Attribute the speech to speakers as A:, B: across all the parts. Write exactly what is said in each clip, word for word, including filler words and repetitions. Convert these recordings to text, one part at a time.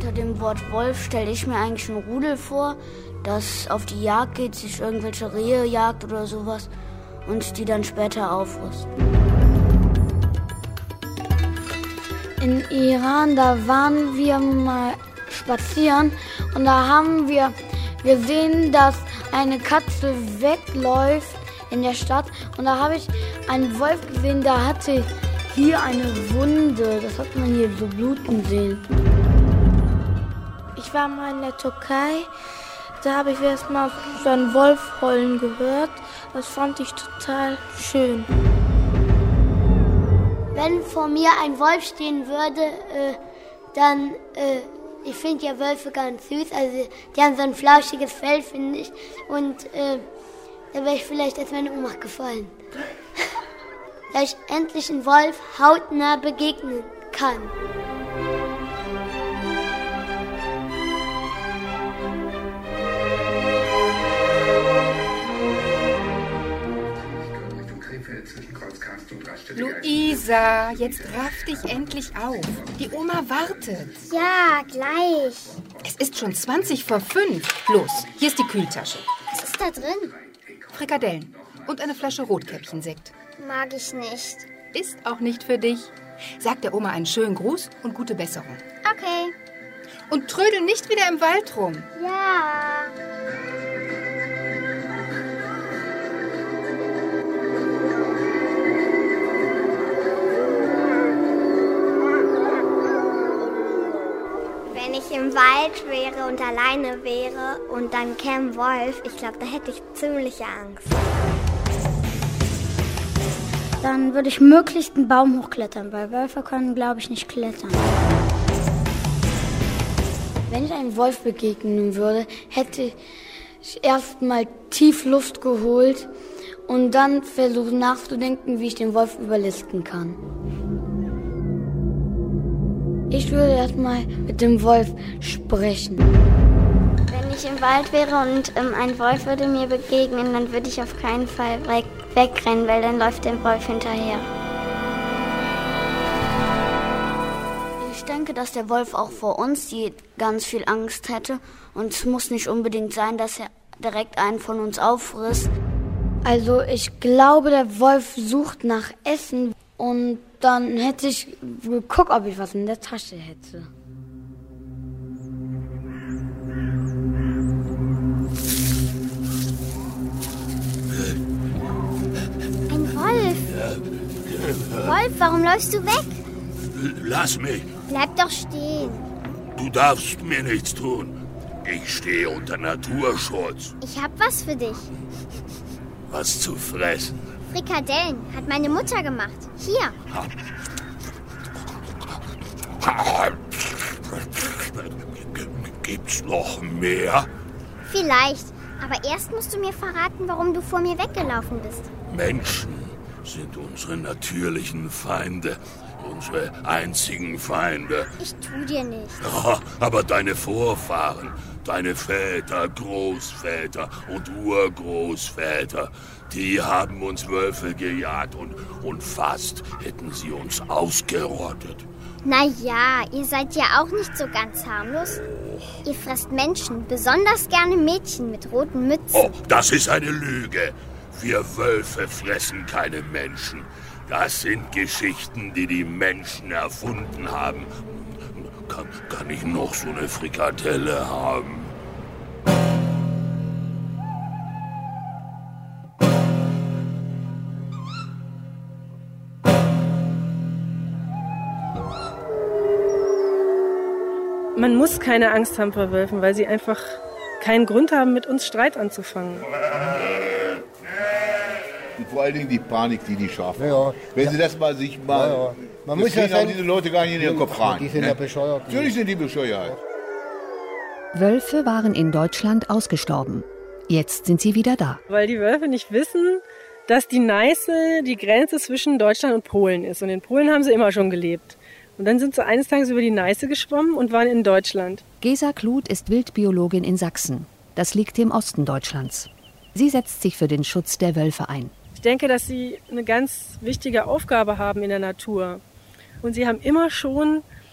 A: unter dem Wort Wolf stelle ich mir eigentlich ein Rudel vor, das auf die Jagd geht, sich irgendwelche Rehe jagt oder sowas und die dann später aufrüsten. In Iran, da waren wir mal spazieren und da haben wir gesehen, dass eine Katze wegläuft in der Stadt und da habe ich einen Wolf gesehen, der hatte hier eine Wunde, das hat man hier so bluten sehen.
B: Ich war mal in der Türkei, da habe ich erst mal so einen Wolf heulen gehört, das fand ich total schön.
C: Wenn vor mir ein Wolf stehen würde, äh, dann, äh, ich finde ja Wölfe ganz süß, also die haben so ein flauschiges Fell, finde ich, und äh, da wäre ich vielleicht als meine Oma gefallen. Da ich endlich einen Wolf hautnah begegnen kann.
D: Luisa, jetzt raff dich endlich auf. Die Oma wartet.
C: Ja, gleich.
D: Es ist schon zwanzig vor fünf. Los, hier ist die Kühltasche.
C: Was ist da drin?
D: Frikadellen und eine Flasche Rotkäppchensekt.
C: Mag ich nicht.
D: Ist auch nicht für dich. Sag der Oma einen schönen Gruß und gute Besserung.
C: Okay.
D: Und trödel nicht wieder im Wald rum.
C: Ja. Wenn ich im Wald wäre und alleine wäre und dann käme ein Wolf, ich glaube, da hätte ich ziemliche Angst. Dann würde ich möglichst einen Baum hochklettern, weil Wölfe können, glaube ich, nicht klettern.
A: Wenn ich einem Wolf begegnen würde, hätte ich erst mal tief Luft geholt und dann versuchen nachzudenken, wie ich den Wolf überlisten kann. Ich würde erst mal mit dem Wolf sprechen.
C: Wenn ich im Wald wäre und ähm, ein Wolf würde mir begegnen, dann würde ich auf keinen Fall weg, wegrennen, weil dann läuft der Wolf hinterher.
A: Ich denke, dass der Wolf auch vor uns die ganz viel Angst hätte. Und es muss nicht unbedingt sein, dass er direkt einen von uns auffrisst. Also ich glaube, der Wolf sucht nach Essen und dann hätte ich geguckt, ob ich was in der Tasche hätte.
C: Ein Wolf? Wolf, warum läufst du weg?
E: Lass mich.
C: Bleib doch stehen.
E: Du darfst mir nichts tun. Ich stehe unter Naturschutz.
C: Ich hab was für dich.
E: Was zu fressen?
C: Frikadellen hat meine Mutter gemacht. Hier.
E: Gibt's noch mehr?
C: Vielleicht. Aber erst musst du mir verraten, warum du vor mir weggelaufen bist.
E: Menschen sind unsere natürlichen Feinde. Unsere einzigen Feinde.
C: Ich tu dir nichts.
E: Ja, aber deine Vorfahren, deine Väter, Großväter und Urgroßväter, die haben uns Wölfe gejagt und, und fast hätten sie uns ausgerottet.
C: Na ja, ihr seid ja auch nicht so ganz harmlos. Ihr fresst Menschen, besonders gerne Mädchen mit roten Mützen.
E: Oh, das ist eine Lüge. Wir Wölfe fressen keine Menschen. Das sind Geschichten, die die Menschen erfunden haben. Kann, kann ich noch so eine Frikadelle haben?
F: Man muss keine Angst haben vor Wölfen, weil sie einfach keinen Grund haben, mit uns Streit anzufangen.
G: Und vor allen Dingen die Panik, die die schaffen.
H: Ja,
G: Wenn
H: ja.
G: sie das mal sich mal...
H: Ja, ja. Man
G: das
H: muss ja
G: kriegen
H: sagen,
G: diese Leute gar nicht in ihren Kopf rein.
H: Die sind
G: ne?
H: ja bescheuert.
G: Natürlich sind die bescheuert.
I: Wölfe waren in Deutschland ausgestorben. Jetzt sind sie wieder da.
F: Weil die Wölfe nicht wissen, dass die Neiße die Grenze zwischen Deutschland und Polen ist. Und in Polen haben sie immer schon gelebt. Und dann sind sie eines Tages über die Neiße geschwommen und waren in Deutschland.
I: Gesa Kluth ist Wildbiologin in Sachsen. Das liegt im Osten Deutschlands. Sie setzt sich für den Schutz der Wölfe ein.
F: Ich denke, dass sie eine ganz wichtige Aufgabe haben in der Natur. Und sie haben immer schon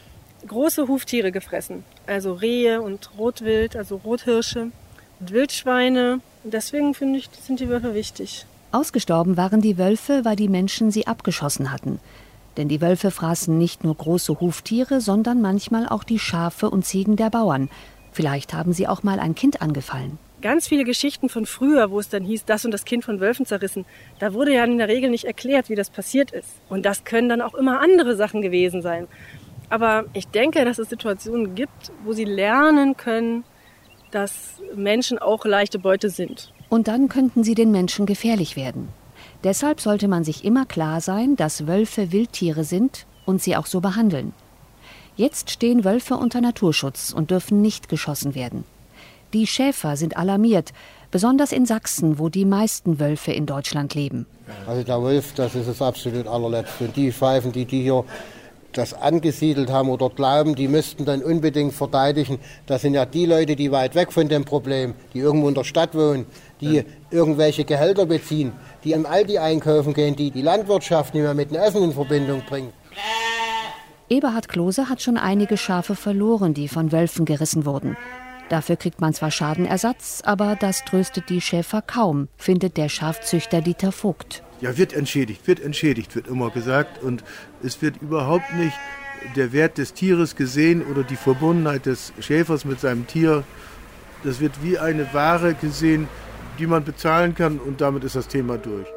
F: große Huftiere gefressen. Also Rehe und Rotwild, also Rothirsche und Wildschweine. Und deswegen finde ich, sind die Wölfe wichtig.
I: Ausgestorben waren die Wölfe, weil die Menschen sie abgeschossen hatten. Denn die Wölfe fraßen nicht nur große Huftiere, sondern manchmal auch die Schafe und Ziegen der Bauern. Vielleicht haben sie auch mal ein Kind angefallen.
F: Ganz viele Geschichten von früher, wo es dann hieß, das und das Kind von Wölfen zerrissen, da wurde ja in der Regel nicht erklärt, wie das passiert ist. Und das können dann auch immer andere Sachen gewesen sein. Aber ich denke, dass es Situationen gibt, wo sie lernen können, dass Menschen auch leichte Beute sind.
I: Und dann könnten sie den Menschen gefährlich werden. Deshalb sollte man sich immer klar sein, dass Wölfe Wildtiere sind und sie auch so behandeln. Jetzt stehen Wölfe unter Naturschutz und dürfen nicht geschossen werden. Die Schäfer sind alarmiert, besonders in Sachsen, wo die meisten Wölfe in Deutschland leben.
H: Also der Wolf, das ist das absolut allerletzte. Und die Pfeifen, die, die hier das angesiedelt haben oder glauben, die müssten dann unbedingt verteidigen. Das sind ja die Leute, die weit weg von dem Problem, die irgendwo in der Stadt wohnen, die irgendwelche Gehälter beziehen, die im Aldi einkaufen gehen, die die Landwirtschaft nicht mehr mit dem Essen in Verbindung bringen.
I: Eberhard Klose hat schon einige Schafe verloren, die von Wölfen gerissen wurden. Dafür kriegt man zwar Schadenersatz, aber das tröstet die Schäfer kaum, findet der Schafzüchter Dieter Vogt.
J: Ja, wird entschädigt, wird entschädigt, wird immer gesagt. Und es wird überhaupt nicht der Wert des Tieres gesehen oder die Verbundenheit des Schäfers mit seinem Tier. Das wird wie eine Ware gesehen, die man bezahlen kann, und damit ist das Thema durch.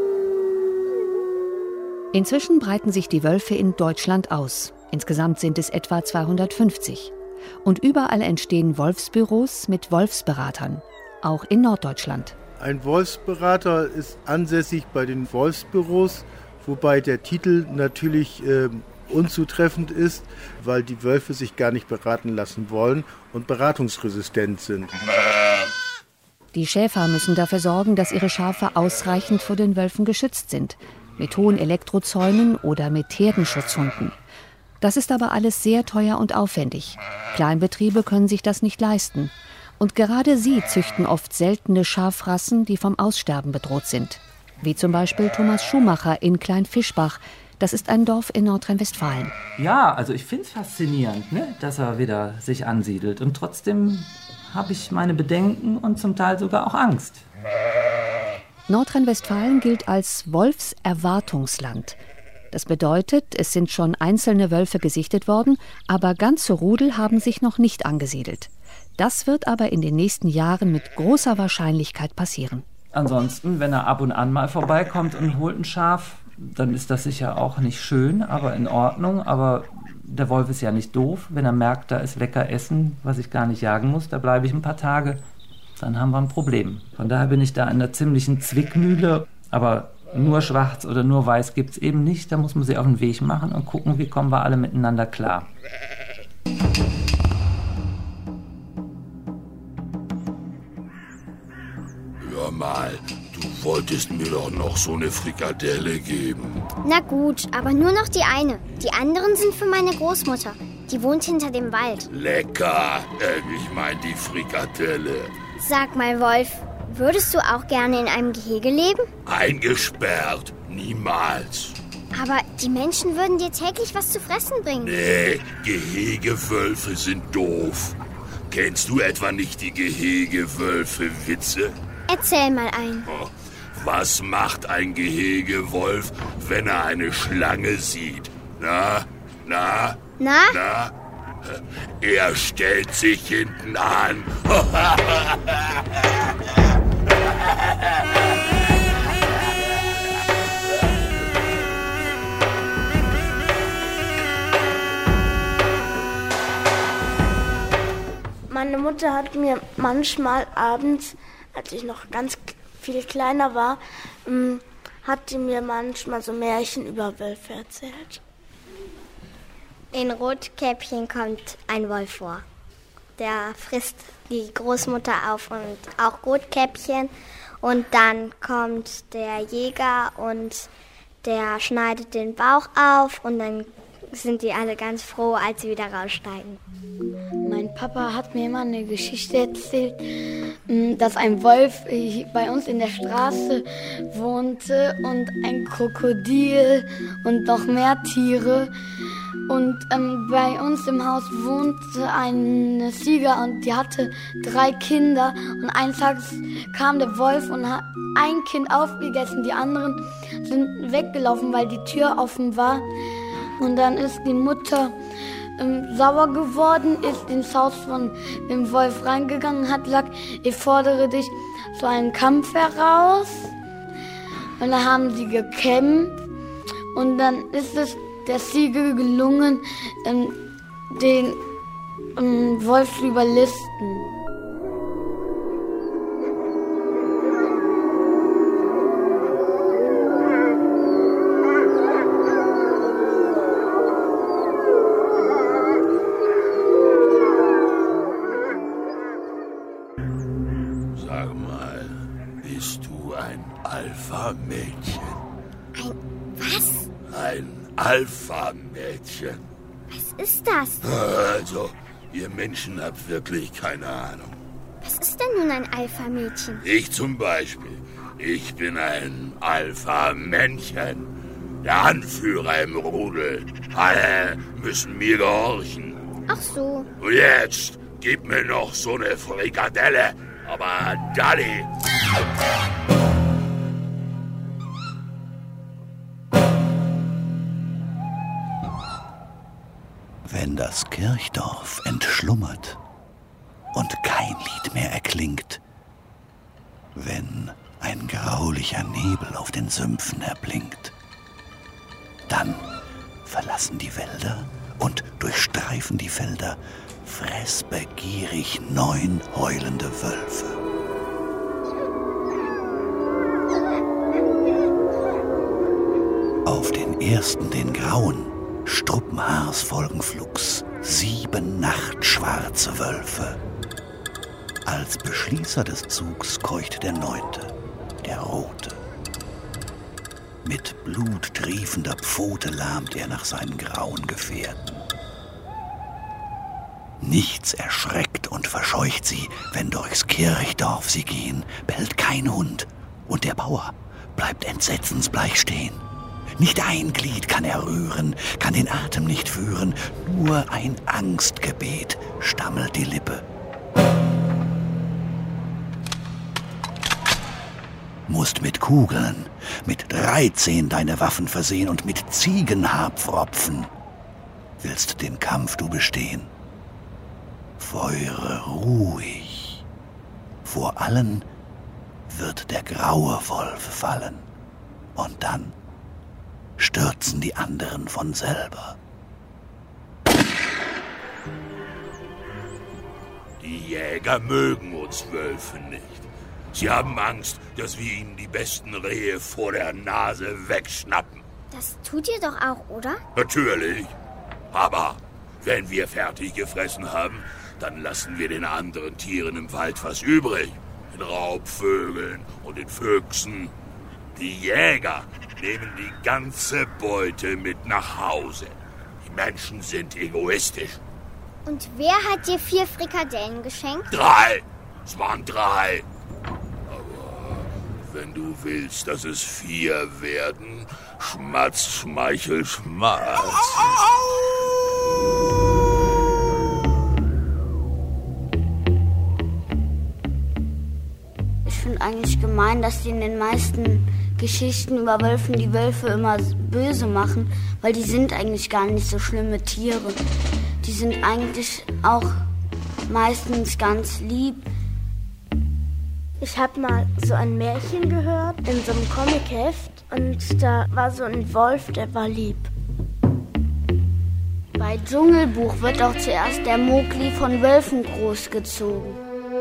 I: Inzwischen breiten sich die Wölfe in Deutschland aus. Insgesamt sind es etwa zweihundertfünfzig. Und überall entstehen Wolfsbüros mit Wolfsberatern, auch in Norddeutschland.
J: Ein Wolfsberater ist ansässig bei den Wolfsbüros, wobei der Titel natürlich äh, unzutreffend ist, weil die Wölfe sich gar nicht beraten lassen wollen und beratungsresistent sind.
I: Die Schäfer müssen dafür sorgen, dass ihre Schafe ausreichend vor den Wölfen geschützt sind, mit hohen Elektrozäunen oder mit Herdenschutzhunden. Das ist aber alles sehr teuer und aufwendig. Kleinbetriebe können sich das nicht leisten. Und gerade sie züchten oft seltene Schafrassen, die vom Aussterben bedroht sind. Wie zum Beispiel Thomas Schumacher in Kleinfischbach. Das ist ein Dorf in Nordrhein-Westfalen.
K: Ja, also ich finde es faszinierend, ne, dass er wieder sich ansiedelt. Und trotzdem habe ich meine Bedenken und zum Teil sogar auch Angst.
I: Nordrhein-Westfalen gilt als Wolfserwartungsland. Das bedeutet, es sind schon einzelne Wölfe gesichtet worden, aber ganze Rudel haben sich noch nicht angesiedelt. Das wird aber in den nächsten Jahren mit großer Wahrscheinlichkeit passieren.
K: Ansonsten, wenn er ab und an mal vorbeikommt und holt ein Schaf, dann ist das sicher auch nicht schön, aber in Ordnung. Aber der Wolf ist ja nicht doof. Wenn er merkt, da ist lecker Essen, was ich gar nicht jagen muss, da bleibe ich ein paar Tage, dann haben wir ein Problem. Von daher bin ich da in einer ziemlichen Zwickmühle, aber nur schwarz oder nur weiß gibt es eben nicht. Da muss man sich auf den Weg machen und gucken, wie kommen wir alle miteinander klar.
E: Hör mal, du wolltest mir doch noch so eine Frikadelle geben.
L: Na gut, aber nur noch die eine. Die anderen sind für meine Großmutter. Die wohnt hinter dem Wald.
E: Lecker, äh, ich mein die Frikadelle.
L: Sag mal, Wolf, würdest du auch gerne in einem Gehege leben?
E: Eingesperrt, niemals.
L: Aber die Menschen würden dir täglich was zu fressen bringen.
E: Nee, Gehegewölfe sind doof. Kennst du etwa nicht die Gehegewölfe-Witze?
L: Erzähl mal einen.
E: Oh, was macht ein Gehegewolf, wenn er eine Schlange sieht? Na, na,
L: na,
E: na? Er stellt sich hinten an.
B: Meine Mutter hat mir manchmal abends, als ich noch ganz viel kleiner war, hat die mir manchmal so Märchen über Wölfe erzählt.
L: In Rotkäppchen kommt ein Wolf vor. Der frisst die Großmutter auf und auch Rotkäppchen. Und dann kommt der Jäger und der schneidet den Bauch auf und dann sind die alle ganz froh, als sie wieder raussteigen.
A: Mein Papa hat mir immer eine Geschichte erzählt, dass ein Wolf bei uns in der Straße wohnte und ein Krokodil und noch mehr Tiere. Und ähm, bei uns im Haus wohnte eine Ziege und die hatte drei Kinder. Und eines Tages kam der Wolf und hat ein Kind aufgegessen. Die anderen sind weggelaufen, weil die Tür offen war. Und dann ist die Mutter ähm, sauer geworden, ist ins Haus von dem Wolf reingegangen und hat gesagt, ich fordere dich zu einem Kampf heraus. Und dann haben sie gekämpft. Und dann ist es der Ziege gelungen, ähm, den ähm, Wolf zu überlisten.
E: Sag mal, bist du ein Alpha-Mädchen?
L: Ein was?
E: Ein Alpha-Mädchen.
L: Was ist das?
E: Also, ihr Menschen habt wirklich keine Ahnung.
L: Was ist denn nun ein Alpha-Mädchen?
E: Ich zum Beispiel. Ich bin ein Alpha-Männchen. Der Anführer im Rudel. Alle müssen mir gehorchen.
L: Ach so.
E: Und jetzt, gib mir noch so eine Frikadelle. Aber Dalli.
M: Wenn das Kirchdorf entschlummert und kein Lied mehr erklingt, wenn ein graulicher Nebel auf den Sümpfen erblinkt, dann verlassen die Wälder und durchstreifen die Felder fressbegierig neun heulende Wölfe. Auf den ersten, den grauen, Struppenhaars folgen flugs sieben nachtschwarze Wölfe. Als Beschließer des Zugs keucht der Neunte, der Rote. Mit bluttriefender Pfote lahmt er nach seinen grauen Gefährten. Nichts erschreckt und verscheucht sie, wenn durchs Kirchdorf sie gehen, bellt kein Hund, und der Bauer bleibt entsetzensbleich stehen. Nicht ein Glied kann er rühren, kann den Atem nicht führen, nur ein Angstgebet stammelt die Lippe. Musst mit Kugeln, mit dreizehn deine Waffen versehen und mit Ziegenhaarpfropfen willst den Kampf du bestehen. Feuere ruhig, vor allen wird der graue Wolf fallen und dann stürzen die anderen von selber.
E: Die Jäger mögen uns Wölfe nicht. Sie haben Angst, dass wir ihnen die besten Rehe vor der Nase wegschnappen.
L: Das tut ihr doch auch, oder?
E: Natürlich. Aber wenn wir fertig gefressen haben, dann lassen wir den anderen Tieren im Wald was übrig. Den Raubvögeln und den Füchsen. Die Jäger nehmen die ganze Beute mit nach Hause. Die Menschen sind egoistisch.
L: Und wer hat dir vier Frikadellen geschenkt?
E: Drei! Es waren drei. Aber wenn du willst, dass es vier werden, Schmatz, Schmeichel, Schmatz.
N: Ich finde eigentlich gemein, dass die in den meisten Geschichten über Wölfen die Wölfe immer böse machen, weil die sind eigentlich gar nicht so schlimme Tiere. Die sind eigentlich auch meistens ganz lieb.
B: Ich habe mal so ein Märchen gehört in so einem Comicheft und da war so ein Wolf, der war lieb.
N: Bei Dschungelbuch wird auch zuerst der Mowgli von Wölfen großgezogen.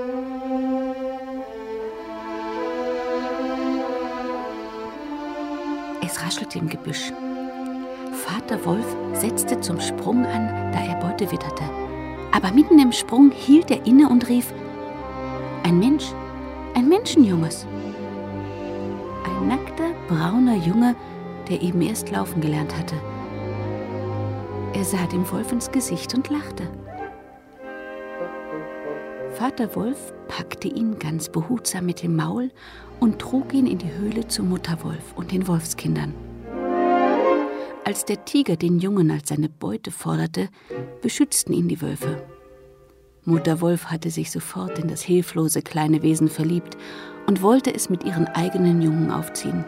O: Es raschelte im Gebüsch. Vater Wolf setzte zum Sprung an, da er Beute witterte. Aber mitten im Sprung hielt er inne und rief: Ein Mensch, ein Menschenjunges. Ein nackter, brauner Junge, der eben erst laufen gelernt hatte. Er sah dem Wolf ins Gesicht und lachte. Vater Wolf packte ihn ganz behutsam mit dem Maul und trug ihn in die Höhle zu Mutter Wolf und den Wolfskindern. Als der Tiger den Jungen als seine Beute forderte, beschützten ihn die Wölfe. Mutter Wolf hatte sich sofort in das hilflose kleine Wesen verliebt und wollte es mit ihren eigenen Jungen aufziehen.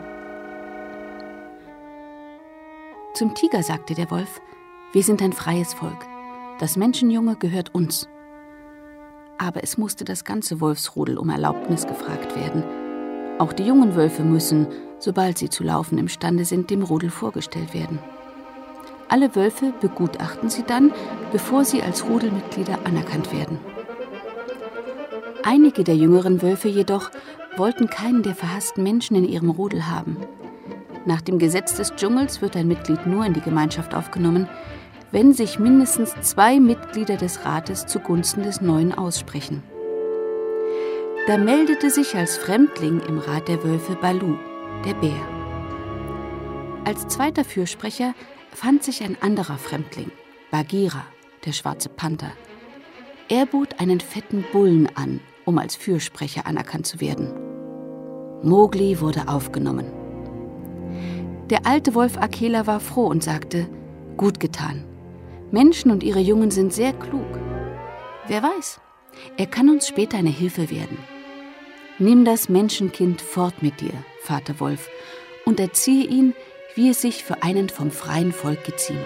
O: Zum Tiger sagte der Wolf: Wir sind ein freies Volk. Das Menschenjunge gehört uns. Aber es musste das ganze Wolfsrudel um Erlaubnis gefragt werden. Auch die jungen Wölfe müssen, sobald sie zu laufen imstande sind, dem Rudel vorgestellt werden. Alle Wölfe begutachten sie dann, bevor sie als Rudelmitglieder anerkannt werden. Einige der jüngeren Wölfe jedoch wollten keinen der verhassten Menschen in ihrem Rudel haben. Nach dem Gesetz des Dschungels wird ein Mitglied nur in die Gemeinschaft aufgenommen, wenn sich mindestens zwei Mitglieder des Rates zugunsten des Neuen aussprechen. Da meldete sich als Fremdling im Rat der Wölfe Balu, der Bär. Als zweiter Fürsprecher fand sich ein anderer Fremdling, Bagheera, der schwarze Panther. Er bot einen fetten Bullen an, um als Fürsprecher anerkannt zu werden. Mowgli wurde aufgenommen. Der alte Wolf Akela war froh und sagte: Gut getan. Menschen und ihre Jungen sind sehr klug. Wer weiß, er kann uns später eine Hilfe werden. Nimm das Menschenkind fort mit dir, Vater Wolf, und erziehe ihn, wie es sich für einen vom freien Volk geziemt.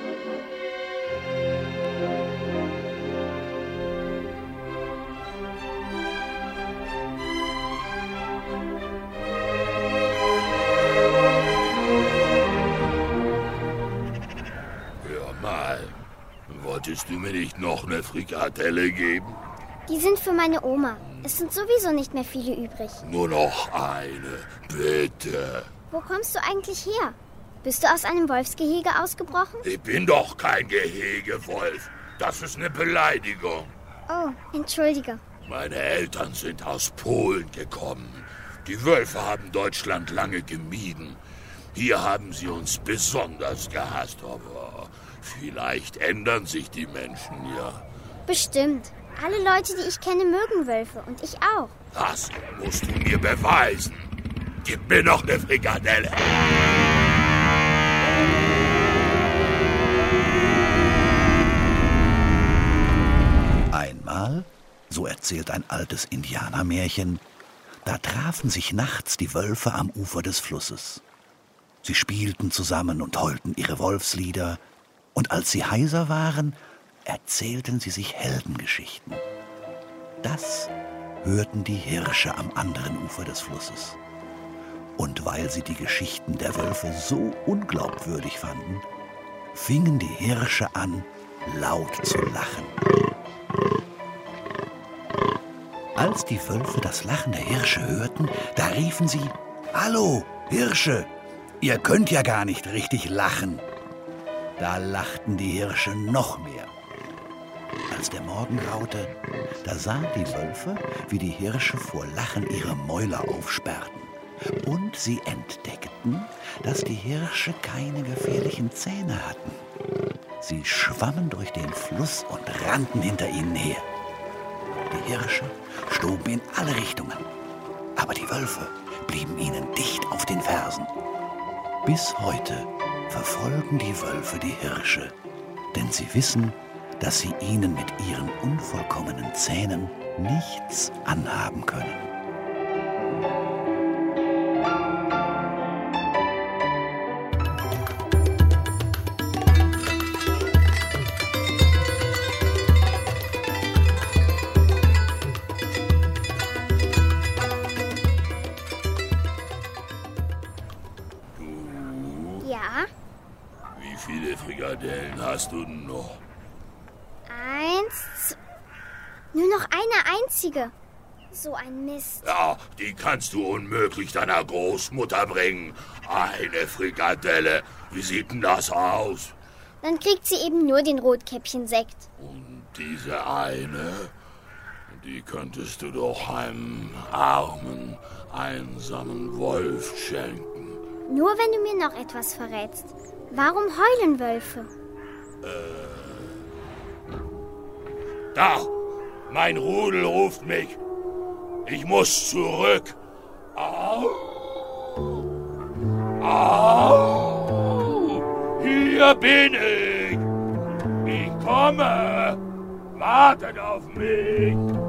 E: Wolltest du mir nicht noch eine Frikadelle geben?
L: Die sind für meine Oma. Es sind sowieso nicht mehr viele übrig.
E: Nur noch eine, bitte.
L: Wo kommst du eigentlich her? Bist du aus einem Wolfsgehege ausgebrochen?
E: Ich bin doch kein Gehegewolf. Das ist eine Beleidigung.
L: Oh, entschuldige.
E: Meine Eltern sind aus Polen gekommen. Die Wölfe haben Deutschland lange gemieden. Hier haben sie uns besonders gehasst, aber vielleicht ändern sich die Menschen ja.
L: Bestimmt. Alle Leute, die ich kenne, mögen Wölfe und ich auch.
E: Das musst du mir beweisen. Gib mir noch eine Frikadelle.
M: Einmal, so erzählt ein altes Indianermärchen, da trafen sich nachts die Wölfe am Ufer des Flusses. Sie spielten zusammen und heulten ihre Wolfslieder, und als sie heiser waren, erzählten sie sich Heldengeschichten. Das hörten die Hirsche am anderen Ufer des Flusses. Und weil sie die Geschichten der Wölfe so unglaubwürdig fanden, fingen die Hirsche an, laut zu lachen. Als die Wölfe das Lachen der Hirsche hörten, da riefen sie: »Hallo, Hirsche, ihr könnt ja gar nicht richtig lachen.« Da lachten die Hirsche noch mehr. Als der Morgen graute, da sahen die Wölfe, wie die Hirsche vor Lachen ihre Mäuler aufsperrten. Und sie entdeckten, dass die Hirsche keine gefährlichen Zähne hatten. Sie schwammen durch den Fluss und rannten hinter ihnen her. Die Hirsche stoben in alle Richtungen, aber die Wölfe blieben ihnen dicht auf den Fersen. Bis heute verfolgen die Wölfe die Hirsche, denn sie wissen, dass sie ihnen mit ihren unvollkommenen Zähnen nichts anhaben können.
L: Ja?
E: Wie viele Frikadellen hast du denn noch?
L: Eins, zwei. Nur noch eine einzige. So ein Mist.
E: Ja, die kannst du unmöglich deiner Großmutter bringen. Eine Frikadelle. Wie sieht denn das aus?
L: Dann kriegt sie eben nur den Rotkäppchen-Sekt.
E: Und diese eine, die könntest du doch einem armen, einsamen Wolf schenken.
L: Nur wenn du mir noch etwas verrätst. Warum heulen Wölfe?
E: Äh. Da! Mein Rudel ruft mich. Ich muss zurück. Au! Au! Hier bin ich. Ich komme. Wartet auf mich.